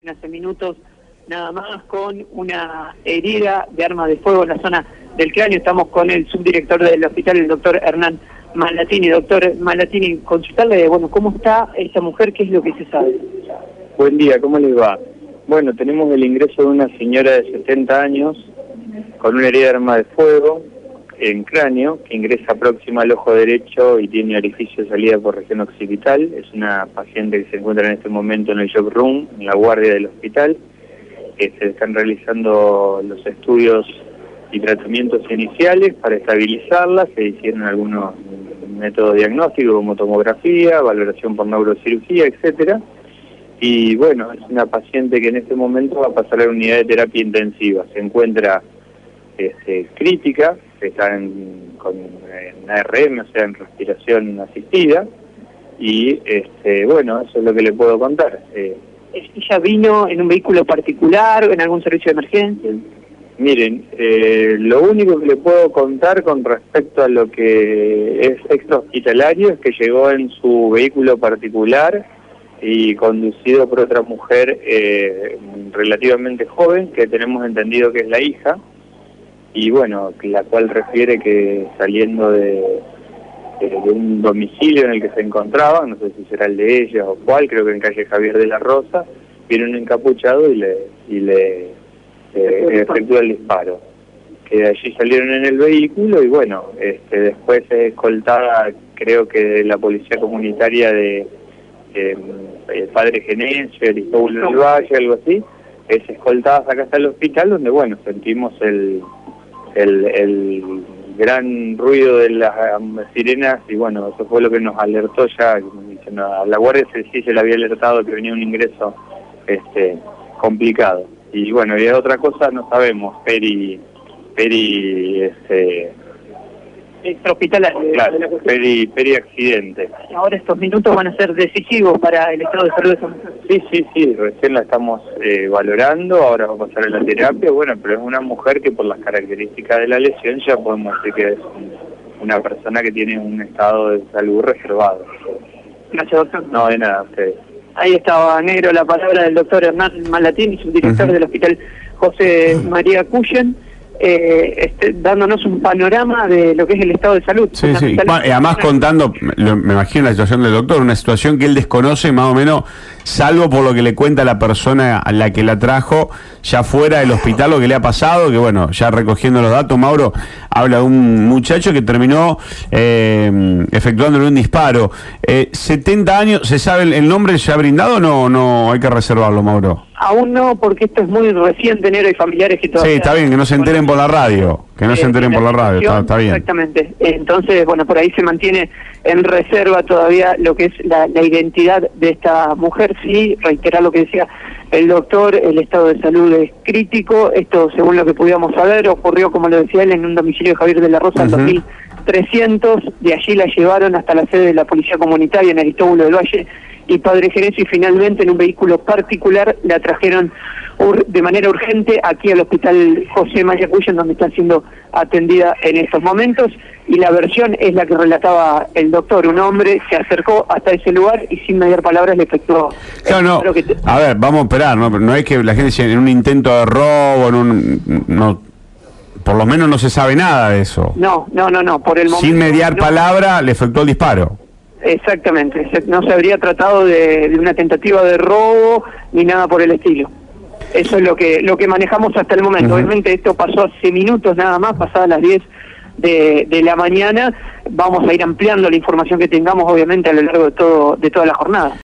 hace minutos nada más, con una herida de arma de fuego en la zona del cráneo. Estamos con el subdirector del hospital, el doctor Hernán Malatini. Doctor Malatini, consultarle, ¿cómo está esta mujer? ¿Qué es lo que se sabe? Buen día, ¿cómo les va? Bueno, tenemos el ingreso de una señora de 70 años con una herida de arma de fuego en cráneo, que ingresa próxima al ojo derecho y tiene orificio de salida por región occipital. Es una paciente que se encuentra en este momento en el shock room, en la guardia del hospital. Se están realizando los estudios y tratamientos iniciales para estabilizarla. Se hicieron algunos métodos diagnósticos como tomografía, valoración por neurocirugía, etcétera. Y bueno, es una paciente que en este momento va a pasar a la unidad de terapia intensiva. Se encuentra crítica, está con ARM, o sea, en respiración asistida, y bueno, eso es lo que le puedo contar. ¿Ella vino en un vehículo particular o en algún servicio de emergencia? Miren, lo único que le puedo contar con respecto a lo que es extrahospitalario es que llegó en su vehículo particular y conducido por otra mujer relativamente joven, que tenemos entendido que es la hija, y bueno, la cual refiere que saliendo de un domicilio en el que se encontraba, no sé si será el de ella o cuál, creo que en calle Javier de la Rosa, viene un encapuchado y le efectúa el disparo. Que de allí salieron en el vehículo y bueno, después es escoltada, creo que de la policía comunitaria de el Padre Genesio, Aristóbulo del Valle, algo así, es escoltada acá hasta el hospital, donde bueno, sentimos el gran ruido de las sirenas y bueno, eso fue lo que nos alertó ya. A la guardia sí se le había alertado que venía un ingreso complicado. Y bueno, y de otra cosa no sabemos, Peri extrahospitalario. Claro, peri accidente. Ahora estos minutos van a ser decisivos para el estado de salud de esa mujer. Sí, recién la estamos valorando, ahora va a pasar a la terapia, bueno, pero es una mujer que por las características de la lesión ya podemos decir que es una persona que tiene un estado de salud reservado. Gracias, doctor. No, de nada, ustedes. Ahí estaba, negro, la palabra del doctor Hernán Malatini, subdirector del hospital José María Cuyen, dándonos un panorama de lo que es el estado de salud. Sí. Además contando, me imagino la situación del doctor, una situación que él desconoce más o menos, salvo por lo que le cuenta la persona a la que la trajo, ya fuera del hospital, lo que le ha pasado, que bueno, ya recogiendo los datos, Mauro habla de un muchacho que terminó efectuándole un disparo. 70 años, ¿se sabe el nombre? ¿Se ha brindado o no hay que reservarlo, Mauro? Aún no, porque esto es muy reciente, negro, y familiares que todavía... Sí, está bien, que no se enteren por la radio, está bien. Exactamente. Entonces, bueno, por ahí se mantiene en reserva todavía lo que es la identidad de esta mujer. Sí, reiterar lo que decía el doctor, el estado de salud es crítico. Esto, según lo que pudiéramos saber, ocurrió, como lo decía él, en un domicilio de Javier de la Rosa en 2300. De allí la llevaron hasta la sede de la policía comunitaria en Aristóbulo del Valle y Padre Genesio, y finalmente en un vehículo particular la trajeron de manera urgente aquí al hospital José María Cuyen, donde está siendo atendida en estos momentos, y la versión es la que relataba el doctor. Un hombre se acercó hasta ese lugar y sin mediar palabras le efectuó... Claro, a ver, vamos a esperar, no es que la gente dice en un intento de robo, por lo menos no se sabe nada de eso. No, por el momento... Sin mediar palabra le efectuó el disparo. Exactamente, no se habría tratado de una tentativa de robo ni nada por el estilo. Eso es lo que manejamos hasta el momento. Obviamente esto pasó hace minutos nada más, pasadas las 10 de la mañana. Vamos a ir ampliando la información que tengamos, obviamente, a lo largo de toda la jornada.